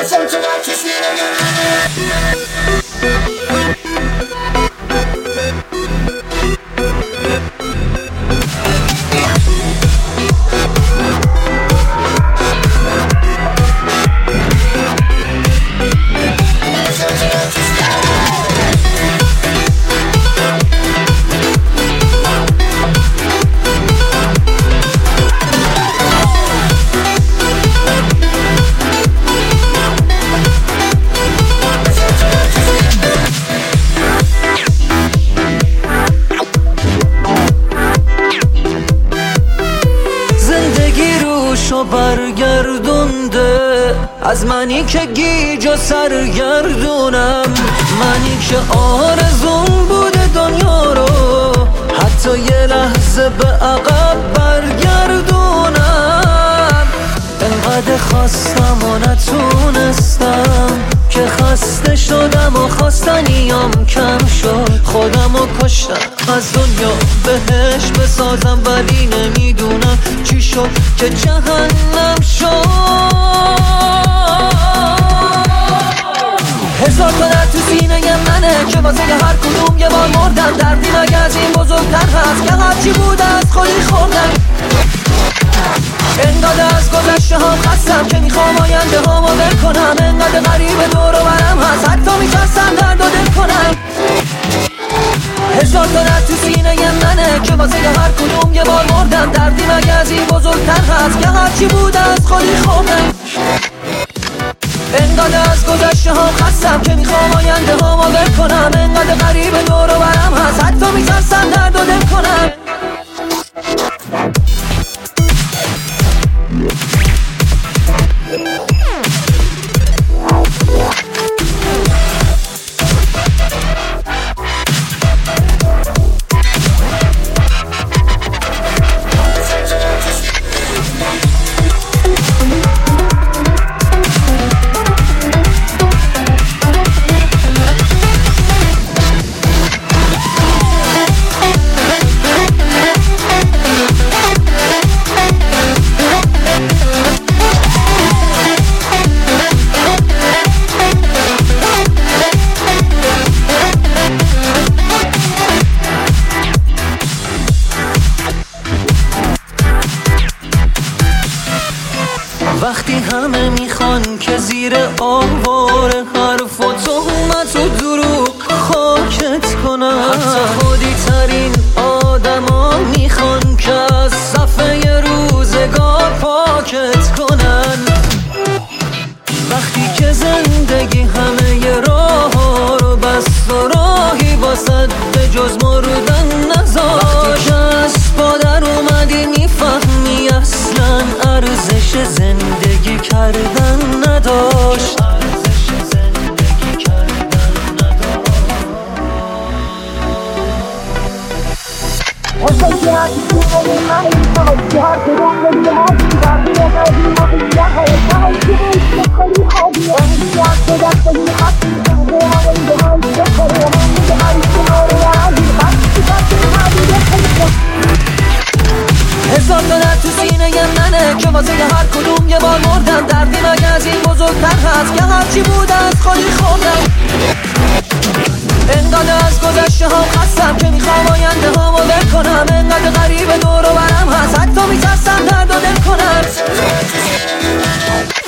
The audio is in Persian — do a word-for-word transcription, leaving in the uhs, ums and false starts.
برگردونده از منی که گیج و سرگردونم، منی که آرزون بوده دنیا رو حتی یه لحظه به عقب برگردونم. انقدر خواستم و نتونستم که خسته شدم و خواستنیام کم شد، خودم و کشتم از دنیا بهش بسازم، ولی نمیدونم چی شد که جهنم شد. هزار تا درد تو سینه منه که واسه هر کدوم یه بار مردم، دردی مگه از این بزرگتر هست که هرچی بوده از خودی خوردم. انقدر از گذشته هم خستم که میخوام آینده هامو ول کنم، انقدر غریب دور و برم هست حتی میترسم درد و دل کنم. هزار تا درد تو سینه منه که واسه هر کدوم یه بار مردم، دردی مگه از این بزرگتر هست که هرچی بوده از خودی خوردم. انقدر از گذشته هم خستم که میخوام آینده هامو ول کنم، انقدر غریب دور و برم هست حتی میترسم درد و دل کنم. وقتی همه میخوان که زیر آوار حرف و تهمت و دروغ خاکت کنن، حتی خودی ترین آدم ها میخوان که از صفحه روزگار پاکت کنن. وقتی که زندگی همه راه ها رو بست و راهی واسد به جز مردن نذاشت، وقتی که از پادر اومدی میفهمی اصلا ارزش زندگی کردن نداشت. هزار تا درد تو سینه منه که واسه هر کدوم یه بار مردم، دردی مگه از این بزرگتر هست که هرچی بوده از خودی خوردم. انقدر از گذشته هم خستم که میخوام آینده هامو ول کنم، انقدر غریب دور و برم هست حتی میترسم درد و دل کنم.